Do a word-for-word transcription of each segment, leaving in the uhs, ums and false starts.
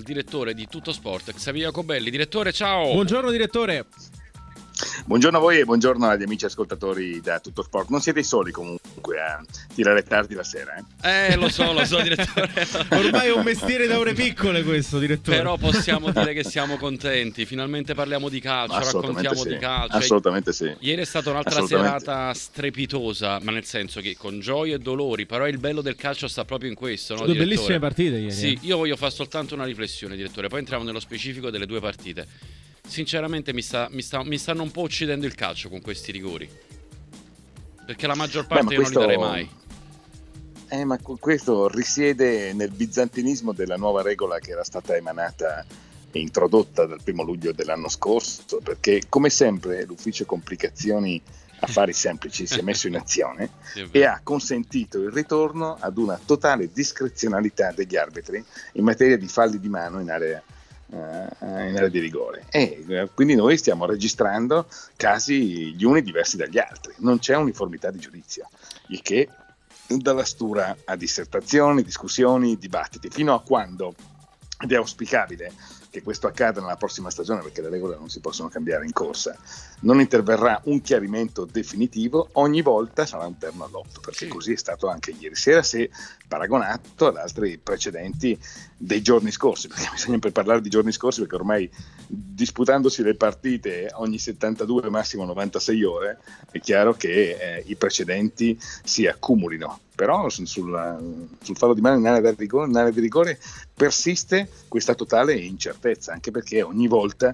direttore di Tutto Sport, Xavier Jacobelli. Direttore, ciao! Buongiorno direttore! Buongiorno a voi e buongiorno agli amici ascoltatori da Tutto Sport. Non siete i soli comunque a tirare tardi la sera, eh? Eh, lo so, lo so, direttore. Ormai è un mestiere da ore piccole questo, direttore. Però possiamo dire che siamo contenti. Finalmente parliamo di calcio, raccontiamo sì. di calcio. Assolutamente sì. Ieri è stata un'altra serata strepitosa, ma nel senso che con gioie e dolori. Però il bello del calcio sta proprio in questo, no, Due direttore? bellissime partite ieri. Sì, io voglio fare soltanto una riflessione, direttore. Poi entriamo nello specifico delle due partite. Sinceramente mi, sta, mi, sta, mi stanno un po' uccidendo il calcio con questi rigori, perché la maggior parte Beh, io questo... non li darei mai. Eh, ma questo risiede nel bizantinismo della nuova regola che era stata emanata e introdotta dal primo luglio dell'anno scorso, perché come sempre l'ufficio complicazioni affari semplici si è messo in azione sì, e ha consentito il ritorno ad una totale discrezionalità degli arbitri in materia di falli di mano in area in area di rigore, e quindi noi stiamo registrando casi gli uni diversi dagli altri, non c'è uniformità di giudizio, il che dà la stura a dissertazioni, discussioni, dibattiti, fino a quando, ed è auspicabile che questo accada nella prossima stagione perché le regole non si possono cambiare in corsa, non interverrà un chiarimento definitivo, ogni volta sarà un terno all'otto, perché sì. Così è stato anche ieri sera, se paragonato ad altri precedenti dei giorni scorsi, perché bisogna sempre parlare di giorni scorsi perché ormai disputandosi le partite ogni settantadue massimo novantasei ore è chiaro che eh, i precedenti si accumulino, però sul, sul fallo di mano in area di rigore, in area di rigore persiste questa totale incertezza, anche perché ogni volta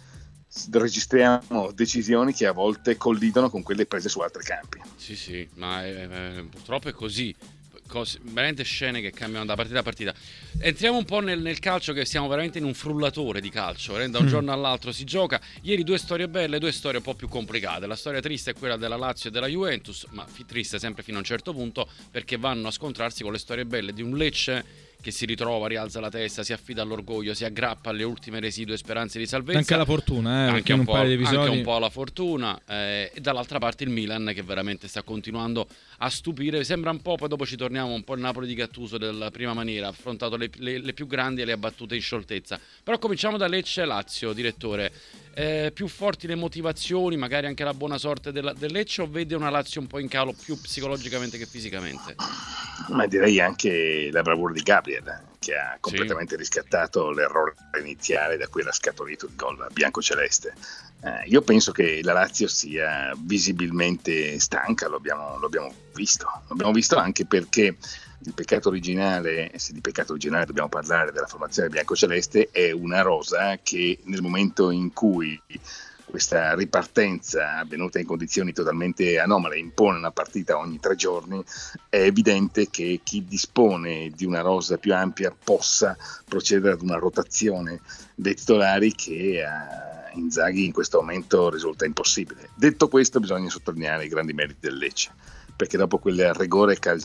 registriamo decisioni che a volte collidono con quelle prese su altri campi. Sì sì, ma è, è, purtroppo è così. Cose, veramente scene che cambiano da partita a partita. Entriamo un po' nel, nel calcio, che siamo veramente in un frullatore di calcio, da un mm. giorno all'altro si gioca. Ieri due storie belle, due storie un po' più complicate. La storia triste è quella della Lazio e della Juventus, ma triste sempre fino a un certo punto, perché vanno a scontrarsi con le storie belle di un Lecce che si ritrova, rialza la testa, si affida all'orgoglio, si aggrappa alle ultime residue speranze di salvezza. Anche alla fortuna, eh, anche, un un po', paio di episodi. anche un po' alla fortuna. Eh, e dall'altra parte il Milan che veramente sta continuando a stupire. Sembra un po', poi dopo ci torniamo, un po' il Napoli di Gattuso della prima maniera, ha affrontato le, le, le più grandi e le ha battute in scioltezza. Però cominciamo da Lecce e Lazio, direttore. Eh, più forti le motivazioni, magari anche la buona sorte della, del Lecce, o vede una Lazio un po' in calo più psicologicamente che fisicamente? Ma direi anche la bravura di Gabriel, che ha completamente sì. riscattato l'errore iniziale da cui era scaturito il gol biancoceleste. Eh, io penso che la Lazio sia visibilmente stanca, lo abbiamo, lo abbiamo visto. Lo abbiamo visto anche perché il peccato originale, se di peccato originale dobbiamo parlare della formazione biancoceleste, è una rosa che nel momento in cui questa ripartenza avvenuta in condizioni totalmente anomale impone una partita ogni tre giorni, è evidente che chi dispone di una rosa più ampia possa procedere ad una rotazione dei titolari che a Inzaghi in questo momento risulta impossibile. Detto questo, bisogna sottolineare i grandi meriti del Lecce, perché dopo quel rigore cal-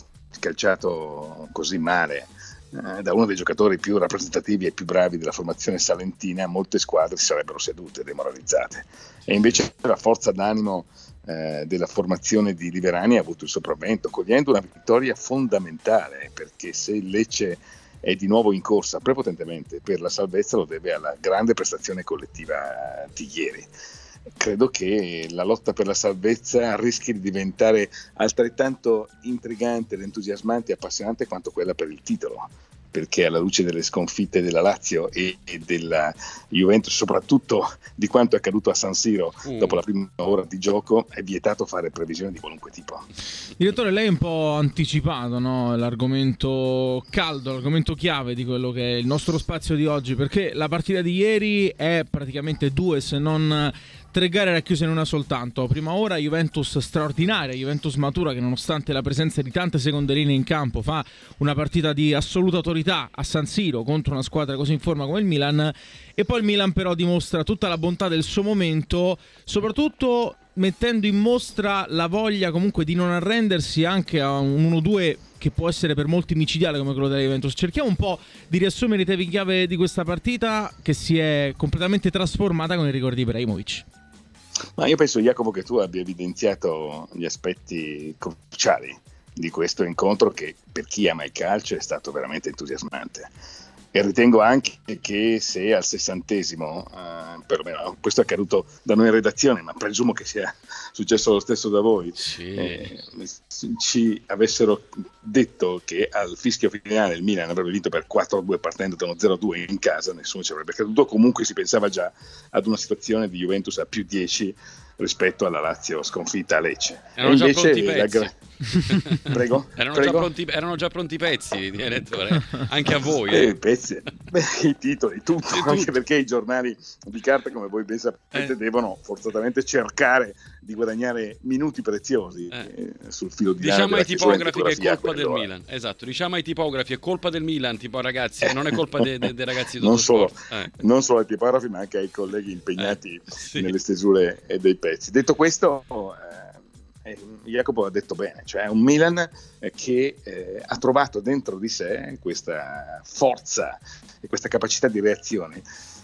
calciato così male eh, da uno dei giocatori più rappresentativi e più bravi della formazione salentina, molte squadre si sarebbero sedute, demoralizzate, e invece la forza d'animo eh, della formazione di Liverani ha avuto il sopravvento, cogliendo una vittoria fondamentale, perché se il Lecce è di nuovo in corsa prepotentemente per la salvezza lo deve alla grande prestazione collettiva di ieri. Credo che la lotta per la salvezza rischi di diventare altrettanto intrigante, entusiasmante e appassionante quanto quella per il titolo, perché alla luce delle sconfitte della Lazio e, e della Juventus, soprattutto di quanto è accaduto a San Siro mm. dopo la prima ora di gioco, è vietato fare previsioni di qualunque tipo. Direttore, lei è un po' anticipato, no? L'argomento caldo, l'argomento chiave di quello che è il nostro spazio di oggi, perché la partita di ieri è praticamente due, se non tre gare racchiuse in una soltanto. Prima ora Juventus straordinaria, Juventus matura, che nonostante la presenza di tante seconde linee in campo fa una partita di assoluta autorità a San Siro contro una squadra così in forma come il Milan, e poi il Milan però dimostra tutta la bontà del suo momento, soprattutto mettendo in mostra la voglia comunque di non arrendersi anche a un uno due che può essere per molti micidiale come quello della Juventus. Cerchiamo un po' di riassumere i temi chiave di questa partita che si è completamente trasformata con il rigore di Ibrahimovic. Ma io penso, Jacopo, che tu abbia evidenziato gli aspetti cruciali di questo incontro, che per chi ama il calcio è stato veramente entusiasmante. E ritengo anche che se al sessantesimo, eh, perlomeno questo è accaduto da noi in redazione, ma presumo che sia successo lo stesso da voi, sì. eh, ci avessero detto che al fischio finale il Milan avrebbe vinto per quattro a due partendo da uno zero a due in casa, nessuno ci avrebbe creduto. Comunque si pensava già ad una situazione di Juventus a più dieci rispetto alla Lazio sconfitta a Lecce. Erano e già invece pronti i pezzi. Gra- Prego? Erano, Prego? Già pronti, erano già pronti i pezzi, direttore, anche a voi. Eh, Eh. i pezzi, beh, i titoli, tutto, Sì, anche tutto. perché i giornali di carta, come voi ben sapete, Eh. devono forzatamente cercare di guadagnare minuti preziosi Eh. eh, sul filo di Diciamo lana ai della chiusura in tipografi che è tipografia a colpa del quell'ora. Milan. Esatto, diciamo ai tipografi è colpa del Milan, tipo ragazzi, e non è colpa dei de, de ragazzi di non solo, Tuttosport. Eh. non solo ai tipografi, ma anche ai colleghi impegnati Eh, sì. nelle stesure e dei pezzi. Detto questo, eh, eh, Jacopo ha detto bene, cioè un Milan eh, che eh, ha trovato dentro di sé questa forza e questa capacità di reazione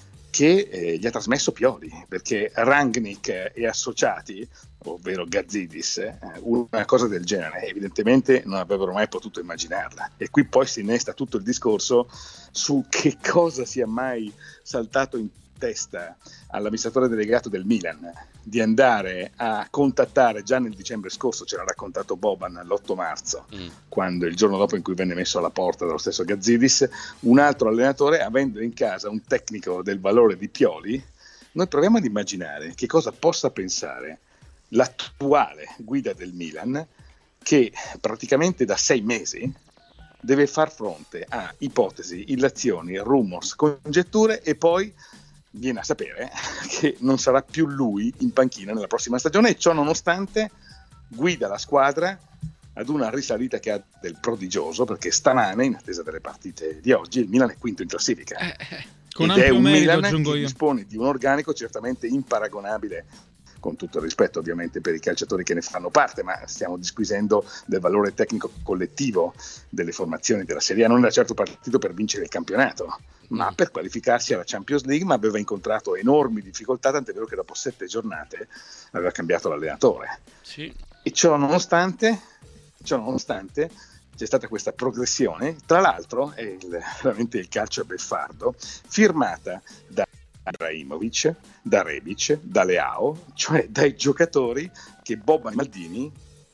che eh, gli ha trasmesso Pioli, perché Rangnick e associati, ovvero Gazzidis, eh, una cosa del genere evidentemente non avrebbero mai potuto immaginarla. E qui poi si innesta tutto il discorso su che cosa sia mai saltato in testa all'amministratore delegato del Milan di andare a contattare già nel dicembre scorso, ce l'ha raccontato Boban l'otto marzo, Mm. quando il giorno dopo in cui venne messo alla porta dallo stesso Gazzidis, un altro allenatore, avendo in casa un tecnico del valore di Pioli. Noi proviamo ad immaginare che cosa possa pensare l'attuale guida del Milan, che praticamente da sei mesi deve far fronte a ipotesi, illazioni, rumors, congetture, e poi viene a sapere che non sarà più lui in panchina nella prossima stagione, e ciò nonostante guida la squadra ad una risalita che ha del prodigioso, perché stamane, in attesa delle partite di oggi, il Milan è quinto in classifica. Eh, eh. Con Ed è ampio un merito, Milan aggiungo che io. dispone di un organico certamente imparagonabile, con tutto il rispetto ovviamente per i calciatori che ne fanno parte, ma stiamo disquisendo del valore tecnico collettivo delle formazioni della Serie A. Non era certo partito per vincere il campionato, ma per qualificarsi alla Champions League, ma aveva incontrato enormi difficoltà, tant'è vero che dopo sette giornate aveva cambiato l'allenatore. Sì. E ciò nonostante, ciò nonostante c'è stata questa progressione, tra l'altro è il, veramente il calcio è beffardo, firmata da Ibrahimovic, da Rebic, da Leao, cioè dai giocatori che Boban e Maldini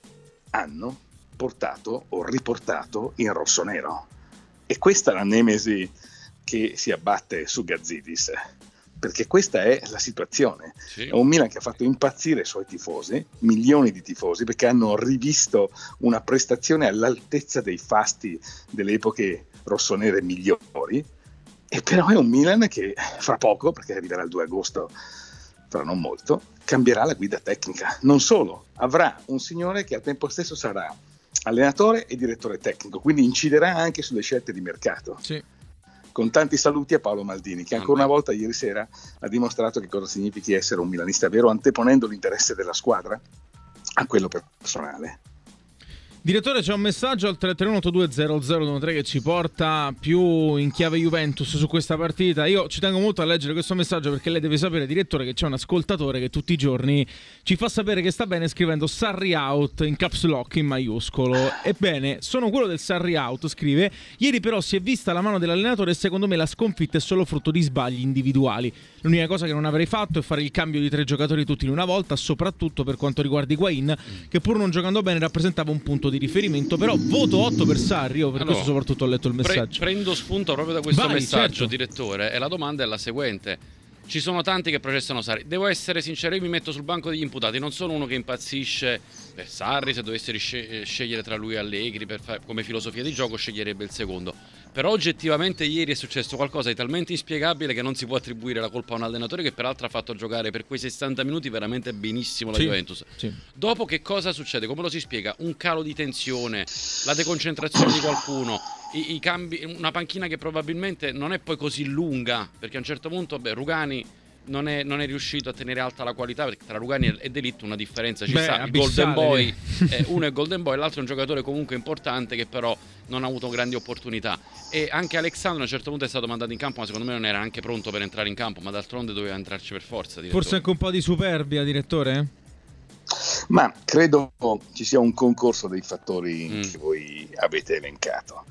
hanno portato o riportato in rossonero. E questa è la nemesi che si abbatte su Gazzidis, perché questa è la situazione. Sì. È un Milan che ha fatto impazzire i suoi tifosi, milioni di tifosi, perché hanno rivisto una prestazione all'altezza dei fasti delle epoche rossonere migliori. E però è un Milan che fra poco, perché arriverà il due agosto, fra non molto, cambierà la guida tecnica. Non solo, avrà un signore che al tempo stesso sarà allenatore e direttore tecnico, quindi inciderà anche sulle scelte di mercato. Sì. Con tanti saluti a Paolo Maldini, che ancora una volta ieri sera ha dimostrato che cosa significhi essere un milanista vero, anteponendo l'interesse della squadra a quello personale. Direttore, c'è un messaggio al tre tre uno otto due zero zero uno tre che ci porta più in chiave Juventus su questa partita. Io ci tengo molto a leggere questo messaggio perché lei deve sapere, direttore, che c'è un ascoltatore che tutti i giorni ci fa sapere che sta bene scrivendo Sarri out in caps lock in maiuscolo. Ebbene, sono quello del Sarri out, scrive: ieri però si è vista la mano dell'allenatore e secondo me la sconfitta è solo frutto di sbagli individuali. L'unica cosa che non avrei fatto è fare il cambio di tre giocatori tutti in una volta, soprattutto per quanto riguarda Higuain, che pur non giocando bene rappresentava un punto di riferimento. Però voto otto per Sarri. Io per Allora, questo soprattutto ho letto il messaggio. Pre- prendo spunto proprio da questo Vai, messaggio, certo. direttore, e la domanda è la seguente: ci sono tanti che processano Sarri, devo essere sincero, io mi metto sul banco degli imputati, non sono uno che impazzisce per Sarri. Se dovesse risce- scegliere tra lui e Allegri per fa- come filosofia di gioco, sceglierebbe il secondo. Però oggettivamente ieri è successo qualcosa di talmente inspiegabile che non si può attribuire la colpa a un allenatore che peraltro ha fatto giocare per quei sessanta minuti veramente benissimo la Sì, Juventus. sì. Dopo che cosa succede? Come lo si spiega? Un calo di tensione, la deconcentrazione di qualcuno, i, i cambi, una panchina che probabilmente non è poi così lunga, perché a un certo punto beh, Rugani non è, non è riuscito a tenere alta la qualità, perché tra Rugani e De Ligt una differenza ci Beh, sta. Il abissale, Golden Boy, eh, uno è Golden Boy, l'altro è un giocatore comunque importante che però non ha avuto grandi opportunità. E anche Alexandro a un certo punto è stato mandato in campo, ma secondo me non era anche pronto per entrare in campo, ma d'altronde doveva entrarci per forza. Direttore. Forse anche un po' di superbia, direttore? Ma credo ci sia un concorso dei fattori Mm. che voi avete elencato.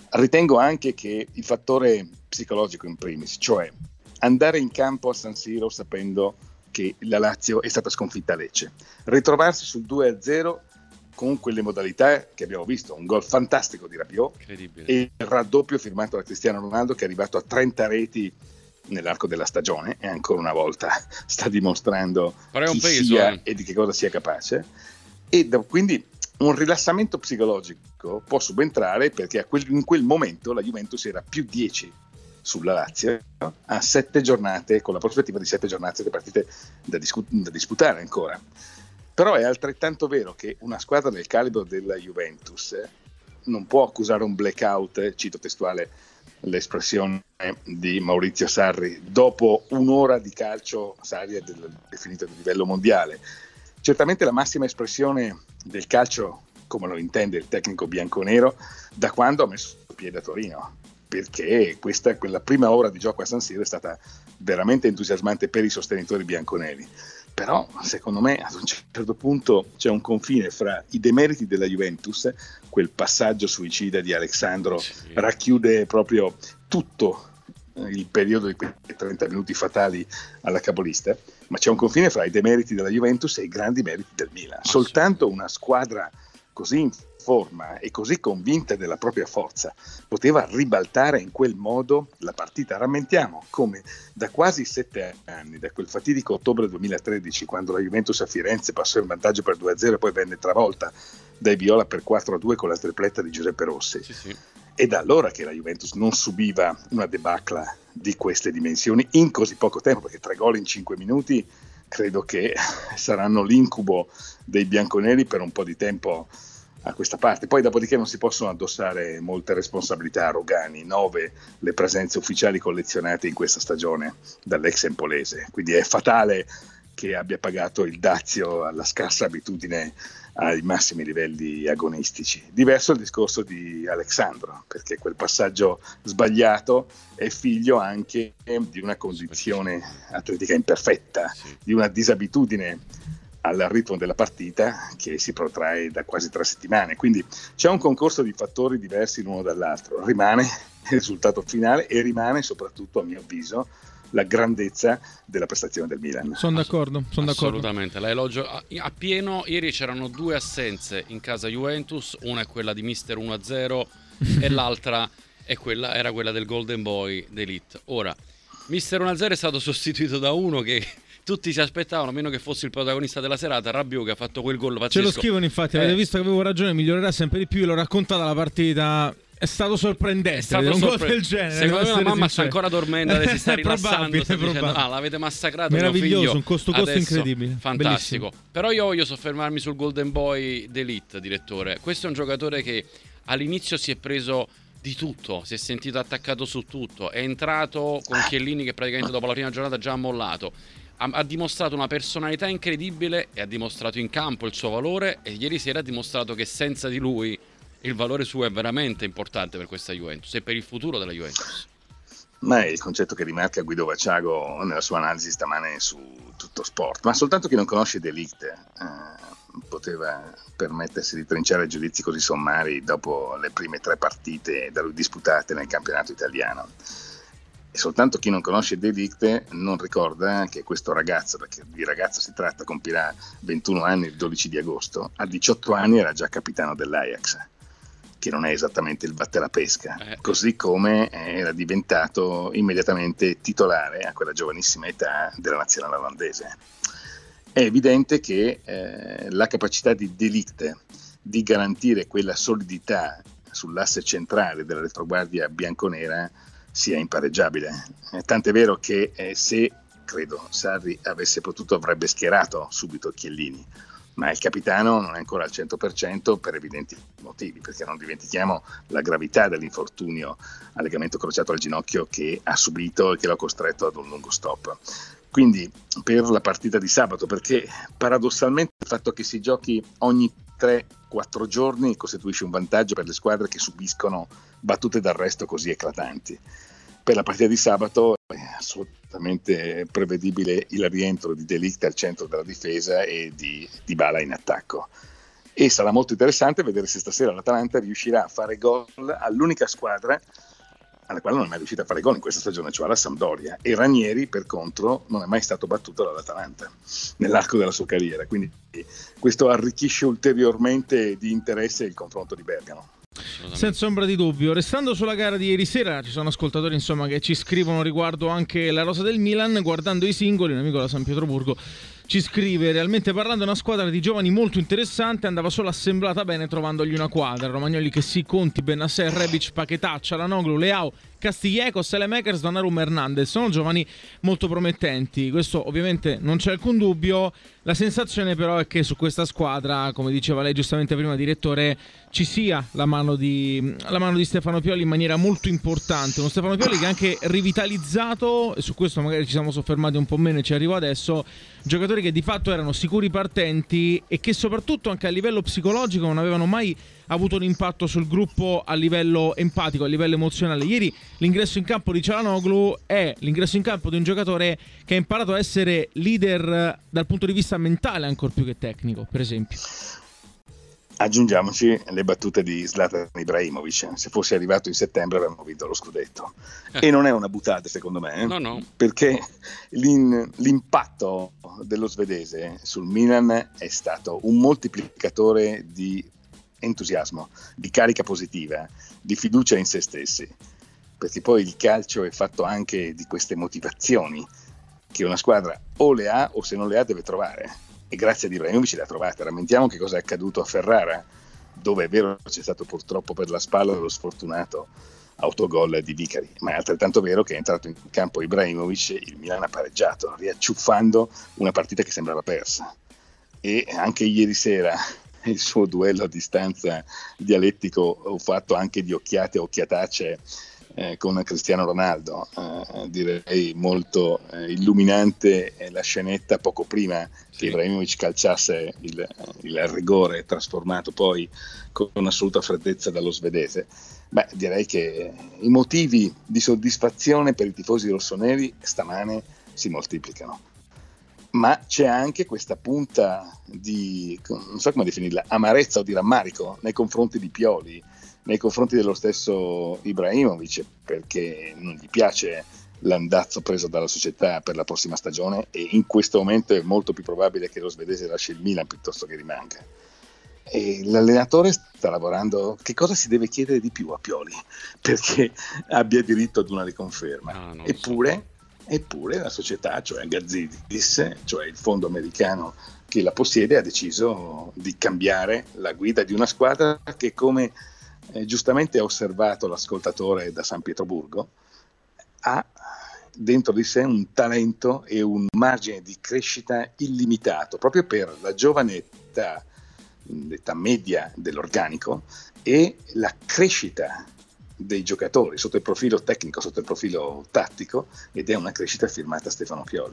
Ritengo anche che il fattore psicologico in primis, cioè andare in campo a San Siro sapendo che la Lazio è stata sconfitta a Lecce, ritrovarsi sul due a zero con quelle modalità che abbiamo visto, un gol fantastico di Rabiot e il raddoppio firmato da Cristiano Ronaldo che è arrivato a trenta reti nell'arco della stagione e ancora una volta sta dimostrando chi peso, sia eh. e di che cosa sia capace, e da, quindi un rilassamento psicologico può subentrare perché a quel, in quel momento la Juventus era più dieci sulla Lazio, no? A sette giornate, con la prospettiva di sette giornate di partite da, discu- da disputare ancora. Però è altrettanto vero che una squadra del calibro della Juventus non può accusare un blackout, cito testuale l'espressione di Maurizio Sarri, dopo un'ora di calcio. Sarri è del, definito di livello mondiale. Certamente la massima espressione del calcio, come lo intende il tecnico bianconero, da quando ha messo piede a Torino, perché questa, quella prima ora di gioco a San Siro è stata veramente entusiasmante per i sostenitori bianconeri. Però secondo me ad un certo punto c'è un confine fra i demeriti della Juventus, quel passaggio suicida di Alexandro sì. racchiude proprio tutto il periodo di quei trenta minuti fatali alla capolista, ma c'è un confine fra i demeriti della Juventus e i grandi meriti del Milan. Ah, soltanto sì. Una squadra così in forma e così convinta della propria forza poteva ribaltare in quel modo la partita. Rammentiamo come da quasi sette anni, da quel fatidico ottobre duemilatredici, quando la Juventus a Firenze passò in vantaggio per due a zero e poi venne travolta dai viola per quattro a due con la tripletta di Giuseppe Rossi, sì, sì. È da allora che la Juventus non subiva una debacle di queste dimensioni in così poco tempo, perché tre gol in cinque minuti credo che saranno l'incubo dei bianconeri per un po' di tempo a questa parte. Poi dopodiché non si possono addossare molte responsabilità a Rogani, nove le presenze ufficiali collezionate in questa stagione dall'ex empolese, quindi è fatale che abbia pagato il dazio alla scarsa abitudine ai massimi livelli agonistici. Diverso il discorso di Alexandro, perché quel passaggio sbagliato è figlio anche di una condizione atletica imperfetta, di una disabitudine al ritmo della partita che si protrae da quasi tre settimane, quindi c'è un concorso di fattori diversi l'uno dall'altro. Rimane il risultato finale e rimane soprattutto, a mio avviso, la grandezza della prestazione del Milan. Sono d'accordo, sono d'accordo. Assolutamente, la elogio a, a pieno. Ieri c'erano due assenze in casa Juventus, una è quella di mister uno a zero e l'altra è quella, era quella del Golden Boy d'Elite. Ora, mister uno a zero è stato sostituito da uno che tutti si aspettavano, a meno che fosse il protagonista della serata, Rabiot, che ha fatto quel gol pazzesco. Ce lo scrivono infatti, eh. avete visto che avevo ragione, migliorerà sempre di più, l'ho raccontata la partita. È stato sorprendente, è stato un sorpre- gol del genere. Secondo me la mamma sta ancora dormendo, si sta rilassando, sta dicendo, ah, l'avete massacrato. Meraviglioso, un costo-costo incredibile. Fantastico. Bellissimo. Però io voglio soffermarmi sul Golden Boy d'Elite, direttore. Questo è un giocatore che all'inizio si è preso di tutto, si è sentito attaccato su tutto, è entrato con Chiellini che praticamente dopo la prima giornata già ha mollato. Ha, ha dimostrato una personalità incredibile e ha dimostrato in campo il suo valore, e ieri sera ha dimostrato che senza di lui il valore suo è veramente importante per questa Juventus e per il futuro della Juventus. Ma è il concetto che rimarca Guido Vaciago nella sua analisi stamane su Tutto Sport. Ma soltanto chi non conosce De Ligt eh, poteva permettersi di trinciare giudizi così sommari dopo le prime tre partite da lui disputate nel campionato italiano. E soltanto chi non conosce De Ligt non ricorda che questo ragazzo, perché di ragazzo si tratta, compirà ventuno anni il dodici di agosto, a diciotto anni era già capitano dell'Ajax, che non è esattamente il batterapesca, eh. così come era diventato immediatamente titolare a quella giovanissima età della nazionale olandese. È evidente che eh, la capacità di De Ligt di garantire quella solidità sull'asse centrale della retroguardia bianconera sia impareggiabile. Eh, tant'è vero che eh, se, credo, Sarri avesse potuto avrebbe schierato subito Chiellini, ma il capitano non è ancora al cento per cento per evidenti motivi, perché non dimentichiamo la gravità dell'infortunio al legamento crociato al ginocchio che ha subito e che l'ha costretto ad un lungo stop. Quindi per la partita di sabato, perché paradossalmente il fatto che si giochi ogni tre quattro giorni costituisce un vantaggio per le squadre che subiscono battute d'arresto così eclatanti. Per la partita di sabato è assolutamente prevedibile il rientro di De Ligt al centro della difesa e di Dybala in attacco. e sarà molto interessante vedere se stasera l'Atalanta riuscirà a fare gol all'unica squadra alla quale non è mai riuscita a fare gol in questa stagione, cioè la Sampdoria, e Ranieri per contro non è mai stato battuto dall'Atalanta nell'arco della sua carriera, quindi questo arricchisce ulteriormente di interesse il confronto di Bergamo. Senza ombra di dubbio. Restando sulla gara di ieri sera, ci sono ascoltatori insomma che ci scrivono riguardo anche la rosa del Milan. Guardando i singoli, un amico da San Pietroburgo ci scrive: realmente parlando, è una squadra di giovani molto interessante, andava solo assemblata bene trovandogli una quadra. Romagnoli, che sì, Conti, Bennacer, Rebic, Paquetá, Çalhanoğlu, Leao, Castillejo, Saelemaekers, Donnarumma, Hernandez. Sono giovani molto promettenti, questo ovviamente non c'è alcun dubbio. La sensazione però è che su questa squadra, come diceva lei giustamente prima, direttore, ci sia la mano di, la mano di Stefano Pioli in maniera molto importante. Uno Stefano Pioli che ha anche rivitalizzato, e su questo magari ci siamo soffermati un po' meno e ci arrivo adesso, giocatori che di fatto erano sicuri partenti e che soprattutto anche a livello psicologico non avevano mai avuto un impatto sul gruppo a livello empatico, a livello emozionale. Ieri l'ingresso in campo di Çalhanoğlu è l'ingresso in campo di un giocatore che ha imparato a essere leader dal punto di vista mentale ancor più che tecnico, per esempio. Aggiungiamoci le battute di Zlatan Ibrahimovic: se fosse arrivato in settembre avremmo vinto lo scudetto. Eh. E non è una buttata, secondo me, eh? no, no. perché l'in, l'impatto dello svedese sul Milan è stato un moltiplicatore di entusiasmo, di carica positiva, di fiducia in se stessi, perché poi il calcio è fatto anche di queste motivazioni che una squadra o le ha o se non le ha deve trovare, e grazie a Ibrahimovic le ha trovate. Rammentiamo che cosa è accaduto a Ferrara, dove è vero c'è stato purtroppo per la spalla dello sfortunato autogol di Vicari, ma è altrettanto vero che è entrato in campo Ibrahimovic, il Milan ha pareggiato, riacciuffando una partita che sembrava persa. E anche ieri sera il suo duello a distanza dialettico, fatto anche di occhiate e occhiatacce eh, con Cristiano Ronaldo, eh, direi molto eh, illuminante eh, la scenetta poco prima sì. che Ibrahimovic calciasse il, il rigore trasformato poi con assoluta freddezza dallo svedese. Beh, direi che i motivi di soddisfazione per i tifosi rossoneri stamane si moltiplicano. Ma c'è anche questa punta di, non so come definirla, amarezza o di rammarico nei confronti di Pioli, nei confronti dello stesso Ibrahimovic, perché non gli piace l'andazzo preso dalla società per la prossima stagione, e in questo momento è molto più probabile che lo svedese lasci il Milan piuttosto che rimanga. E l'allenatore sta lavorando. Che cosa si deve chiedere di più a Pioli perché abbia diritto ad una riconferma? Ah, eppure so. Eppure la società, cioè Gazidis, cioè il fondo americano che la possiede, ha deciso di cambiare la guida di una squadra che, come eh, giustamente ha osservato l'ascoltatore da San Pietroburgo, ha dentro di sé un talento e un margine di crescita illimitato, proprio per la giovane età, l'età media dell'organico, e la crescita dei giocatori sotto il profilo tecnico, sotto il profilo tattico, ed è una crescita firmata Stefano Pioli.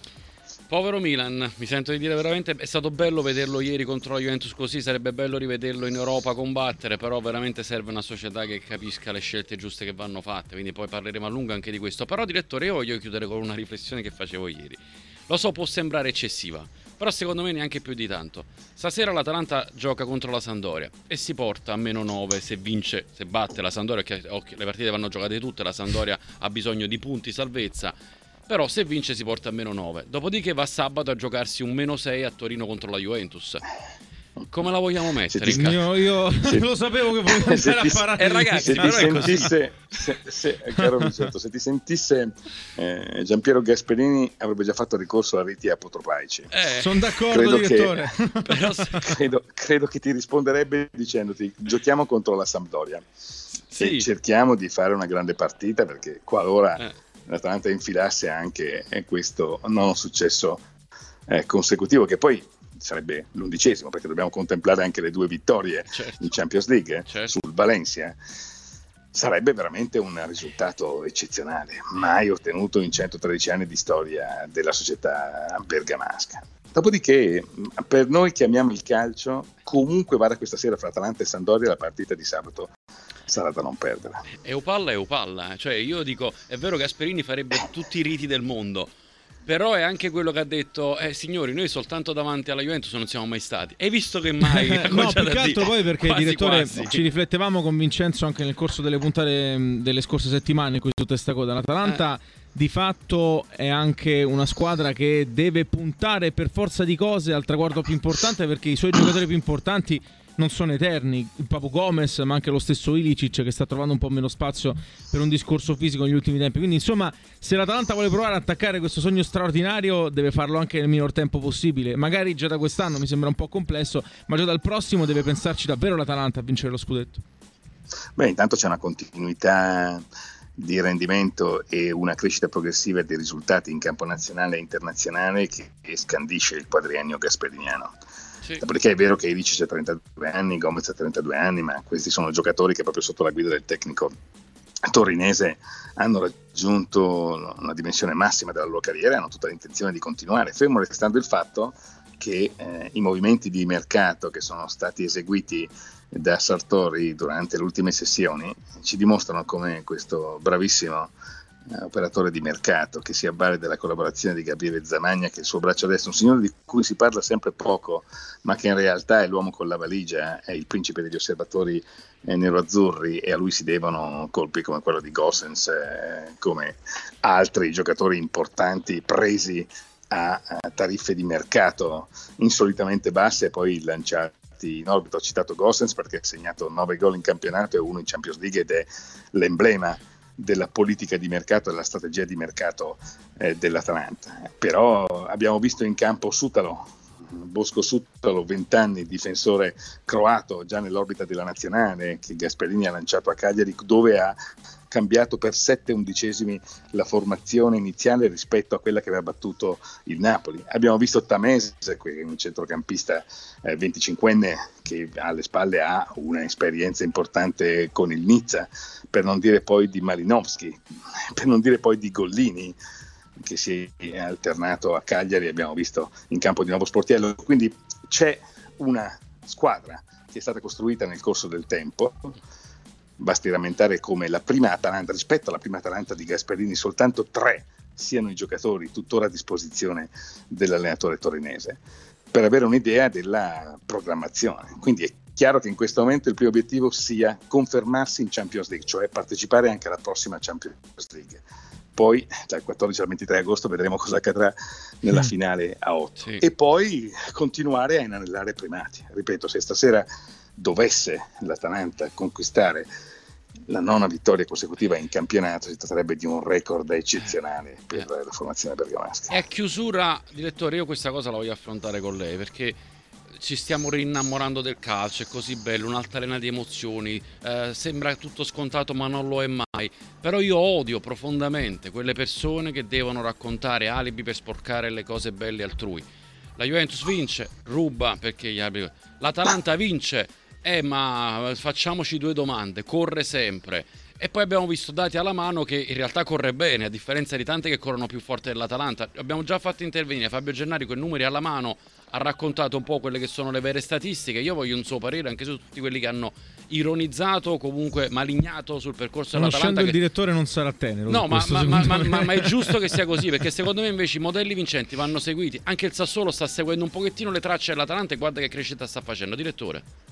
Povero Milan, mi sento di dire veramente, è stato bello vederlo ieri contro la Juventus così, sarebbe bello rivederlo in Europa combattere, però veramente serve una società che capisca le scelte giuste che vanno fatte, quindi poi parleremo a lungo anche di questo. Però direttore, io voglio chiudere con una riflessione che facevo ieri. Lo so, può sembrare eccessiva, però secondo me neanche più di tanto. Stasera l'Atalanta gioca contro la Sampdoria e si porta a meno nove se vince, se batte la Sampdoria, perché le partite vanno giocate tutte, la Sampdoria ha bisogno di punti, salvezza, però se vince si porta a meno nove. Dopodiché va sabato a giocarsi un meno sei a Torino contro la Juventus. Come la vogliamo mettere? Se ti, io io se, lo sapevo che volevo andare a parare. Eh, ragazzi, se ti sentisse, se, se, caro Vincenzo, se ti sentisse eh, Giampiero Gasperini avrebbe già fatto ricorso a riti apotropaici. Eh, Sono d'accordo, credo direttore. Che, Però se... credo, credo che ti risponderebbe dicendoti: giochiamo contro la Sampdoria. Sì. E cerchiamo di fare una grande partita, perché qualora eh. l'Atalanta infilasse anche eh, questo non successo eh, consecutivo, che poi sarebbe l'undicesimo, perché dobbiamo contemplare anche le due vittorie certo. in Champions League certo. sul Valencia, sarebbe veramente un risultato eccezionale, mai ottenuto in centotredici anni di storia della società bergamasca. Dopodiché, per noi che amiamo il calcio, comunque vada questa sera fra Atalanta e Sampdoria, la partita di sabato sarà da non perdere. Eupalla è Eupalla, cioè io dico, è vero che Gasperini farebbe tutti i riti del mondo, però è anche quello che ha detto eh, signori, noi soltanto davanti alla Juventus non siamo mai stati, e visto che mai no, più che altro poi perché quasi, direttore quasi. Ci riflettevamo con Vincenzo anche nel corso delle puntate delle scorse settimane in cui su Testa Coda l'Atalanta eh. di fatto è anche una squadra che deve puntare per forza di cose al traguardo più importante, perché i suoi giocatori più importanti non sono eterni, il Papu Gomez ma anche lo stesso Ilicic che sta trovando un po' meno spazio per un discorso fisico negli ultimi tempi, quindi insomma se l'Atalanta vuole provare ad attaccare questo sogno straordinario deve farlo anche nel minor tempo possibile, magari già da quest'anno mi sembra un po' complesso, ma già dal prossimo deve pensarci davvero l'Atalanta a vincere lo scudetto. Beh, intanto c'è una continuità di rendimento e una crescita progressiva dei risultati in campo nazionale e internazionale che scandisce il quadriennio gasperiniano. Sì. Dopodiché è vero che Ilicic ha trentadue anni, Gomez ha trentadue anni, ma questi sono giocatori che proprio sotto la guida del tecnico torinese hanno raggiunto una dimensione massima della loro carriera e hanno tutta l'intenzione di continuare, fermo restando il fatto che eh, i movimenti di mercato che sono stati eseguiti da Sartori durante le ultime sessioni ci dimostrano come questo bravissimo eh, operatore di mercato, che si avvale della collaborazione di Gabriele Zamagna, che è il suo braccio destro, un signore di cui si parla sempre poco ma che in realtà è l'uomo con la valigia, è il principe degli osservatori eh, nero-azzurri, e a lui si devono colpi come quello di Gosens, eh, come altri giocatori importanti presi a, a tariffe di mercato insolitamente basse e poi lanciati in orbita. Ho citato Gosens perché ha segnato nove gol in campionato e uno in Champions League ed è l'emblema della politica di mercato e della strategia di mercato eh, dell'Atalanta. Però abbiamo visto in campo Sutalo, Bosco Sutalo, vent'anni, difensore croato già nell'orbita della nazionale, che Gasperini ha lanciato a Cagliari, dove ha cambiato per sette undicesimi la formazione iniziale rispetto a quella che aveva battuto il Napoli. Abbiamo visto Tamese, un centrocampista eh, venticinquenne che alle spalle ha un'esperienza importante con il Nizza, per non dire poi di Malinowski, per non dire poi di Gollini, che si è alternato a Cagliari, abbiamo visto in campo di nuovo Sportiello. Quindi c'è una squadra che è stata costruita nel corso del tempo. Basti rammentare come la prima Atalanta, rispetto alla prima Atalanta di Gasperini, soltanto tre siano i giocatori tuttora a disposizione dell'allenatore torinese, per avere un'idea della programmazione. Quindi è chiaro che in questo momento il primo obiettivo sia confermarsi in Champions League, cioè partecipare anche alla prossima Champions League. Poi dal quattordici al ventitré agosto vedremo cosa accadrà nella finale a otto, sì. E poi continuare a inanellare primati. Ripeto, se stasera dovesse l'Atalanta conquistare la nona vittoria consecutiva in campionato, si tratterebbe di un record eccezionale per eh. la formazione bergamasca. E a chiusura, direttore, io questa cosa la voglio affrontare con lei, perché ci stiamo rinnamorando del calcio, è così bello, un'altalena di emozioni, eh, sembra tutto scontato ma non lo è mai, però io odio profondamente quelle persone che devono raccontare alibi per sporcare le cose belle altrui. La Juventus vince, ruba perché gli arbitri, l'Atalanta vince, eh ma facciamoci due domande, corre sempre. E poi abbiamo visto dati alla mano che in realtà corre bene, a differenza di tante che corrono più forte dell'Atalanta. Abbiamo già fatto intervenire Fabio Gennari con numeri alla mano, ha raccontato un po' quelle che sono le vere statistiche. Io voglio un suo parere anche su tutti quelli che hanno ironizzato o comunque malignato sul percorso dell'Atalanta. Conoscendo che... il direttore non sarà tenero. No, ma, ma, ma, ma, ma, ma è giusto che sia così, perché secondo me invece i modelli vincenti vanno seguiti. Anche il Sassuolo sta seguendo un pochettino le tracce dell'Atalanta e guarda che crescita sta facendo. Direttore.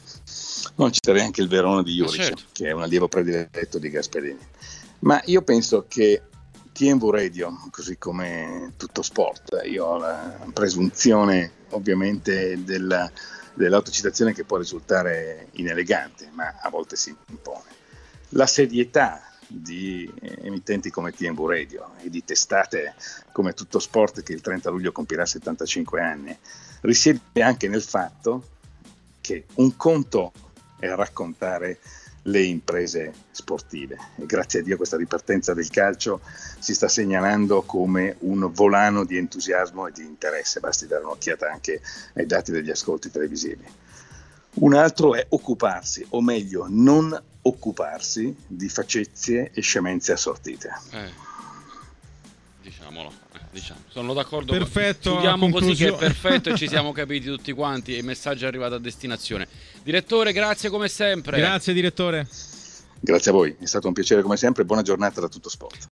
Non ci sarà anche il Verona di Juric, certo, che è un allievo prediletto di Gasperini. Ma io penso che T V Radio, così come tutto sport, io ho la presunzione ovviamente della, dell'autocitazione che può risultare inelegante, ma a volte si impone. La serietà di emittenti come T V Radio e di testate come tutto sport, che il trenta luglio compirà settantacinque anni, risiede anche nel fatto che un conto è raccontare le imprese sportive, e grazie a Dio questa ripartenza del calcio si sta segnalando come un volano di entusiasmo e di interesse, basti dare un'occhiata anche ai dati degli ascolti televisivi. Un altro è occuparsi, o meglio non occuparsi, di facezie e scemenze assortite. Eh, diciamolo, eh, diciamo. Sono d'accordo. Perfetto. Chiudiamo così, che è perfetto e ci siamo capiti tutti quanti e il messaggio è arrivato a destinazione. Direttore, grazie come sempre. Grazie direttore. Grazie a voi, è stato un piacere come sempre, buona giornata da Tutto Sport.